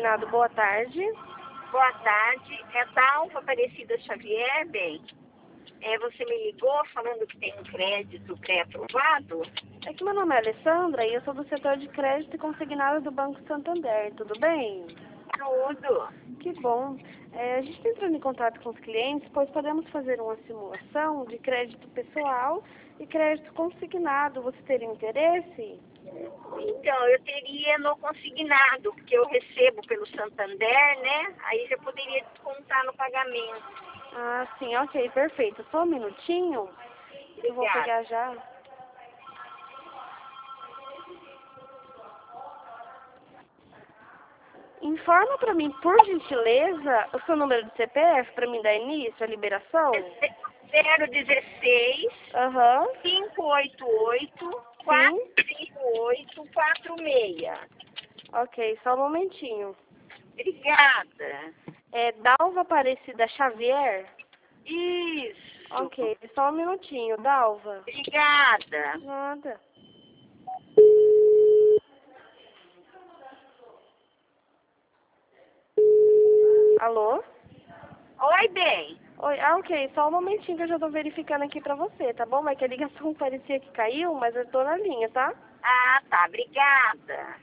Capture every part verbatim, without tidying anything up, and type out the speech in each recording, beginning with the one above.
consignado, boa tarde. Boa tarde, é Dalva Aparecida Xavier, bem. É, você me ligou falando que tem um crédito pré-aprovado? É que meu nome é Alessandra e eu sou do setor de crédito e consignado do Banco Santander, tudo bem? Tudo. Que bom. É, a gente está entrando em contato com os clientes, pois podemos fazer uma simulação de crédito pessoal e crédito consignado. Você teria interesse? Então, eu teria no consignado, porque eu recebo pelo Santander, né? Aí já poderia descontar no pagamento. Ah, sim, ok, perfeito. Só um minutinho, eu vou Obrigada. pegar já. Informa para mim, por gentileza, o seu número de C P F para mim dar início à liberação? zero dezesseis, Aham, cinco oito oito, sim. quatro cinco oito, quatro seis. Ok, só um momentinho. Obrigada. É Dalva Aparecida Xavier? Isso. Ok, só um minutinho, Dalva. Obrigada. Nada. Alô? Oi, bem. Oi, ah, ok, só um momentinho que eu já tô verificando aqui pra você, tá bom? É que a ligação parecia que caiu, mas eu tô na linha, tá? Ah, tá. Obrigada.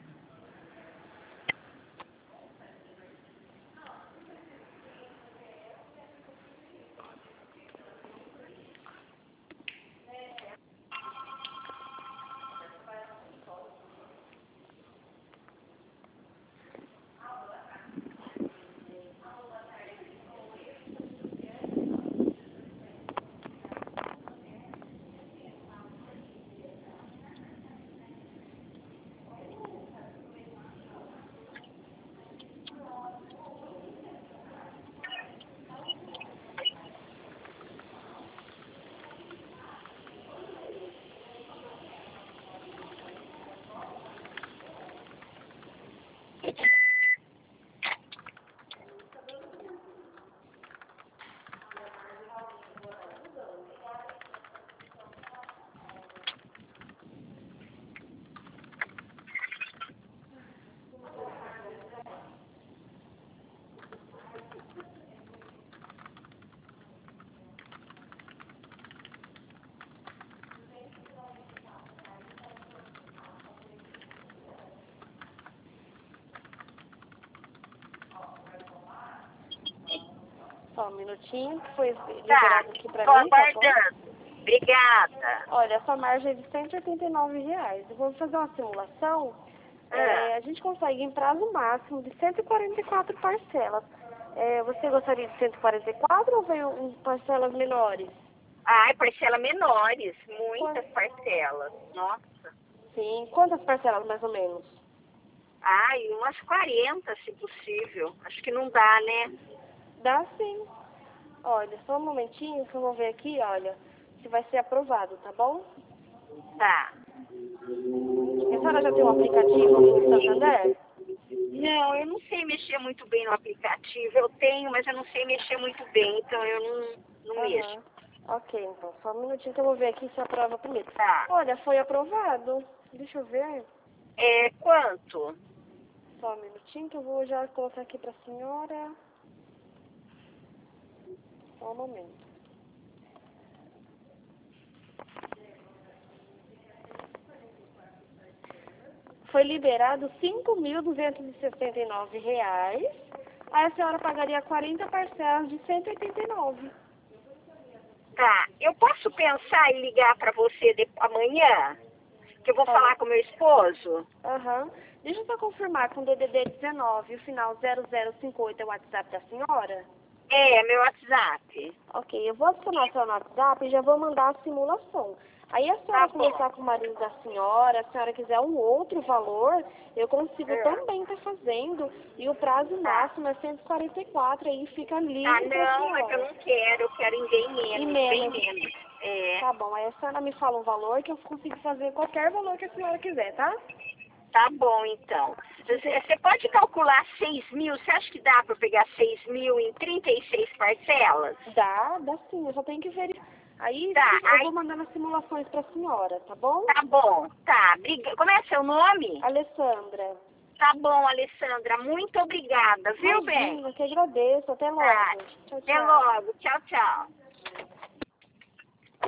Só um minutinho, que foi Tá. liberado aqui pra Tô mim, tá bom? aguardando. Obrigada. Olha, essa margem é de cento e oitenta e nove reais. Eu vou fazer uma simulação. Ah. É, a gente consegue em prazo máximo de cento e quarenta e quatro parcelas. É, você gostaria de cento e quarenta e quatro ou veio em parcelas menores? Ai, parcela menores. Muitas Quantas? parcelas. Nossa. Sim, quantas parcelas mais ou menos? Ai, umas quarenta, se possível. Acho que não dá, né? Dá sim. Olha, só um momentinho que eu vou ver aqui, olha, se vai ser aprovado, tá bom? Tá. A senhora já tem um aplicativo do Santander? Não, eu não sei mexer muito bem no aplicativo. Eu tenho, mas eu não sei mexer muito bem, então eu não, não mexo. Aham. Ok, então, só um minutinho que eu vou ver aqui se aprova primeiro. Tá. Olha, foi aprovado. Deixa eu ver. É, quanto? Só um minutinho que eu vou já colocar aqui pra senhora. Só um momento. Foi liberado cinco mil duzentos e sessenta e nove reais. Aí a senhora pagaria quarenta parcelas de cento e oitenta e nove. Tá. Eu posso pensar em ligar pra você de, amanhã? Que eu vou Olha, falar com meu esposo? aham. Deixa eu só confirmar com o D D D dezenove, o final zero zero cinco oito é o WhatsApp da senhora? É, meu WhatsApp. Ok, eu vou adicionar a senhora no WhatsApp e já vou mandar a simulação. Aí a senhora Tá bom. conversar com o marido da senhora, se a senhora quiser um outro valor, eu consigo É. também estar fazendo. E o prazo Tá. máximo é cento e quarenta e quatro, aí fica Ah, livre para a não, mas eu senhora. não quero. Eu quero em bem E menos, bem menos. menos. É. Tá bom, aí a senhora me fala um valor que eu consigo fazer qualquer valor que a senhora quiser, tá? Tá bom, então. Você você pode calcular seis mil? Você acha que dá para pegar seis mil em trinta e seis parcelas? Dá, dá sim, eu só tenho que ver. Aí Tá, eu vou aí, mandando as simulações para a senhora, tá bom? tá bom. Tá, briga. Como é seu nome? Alessandra. Tá bom, Alessandra. Muito obrigada, viu, bem? Imagina, que agradeço. Até logo. Tá. Tchau, Até tchau. logo. Tchau, tchau.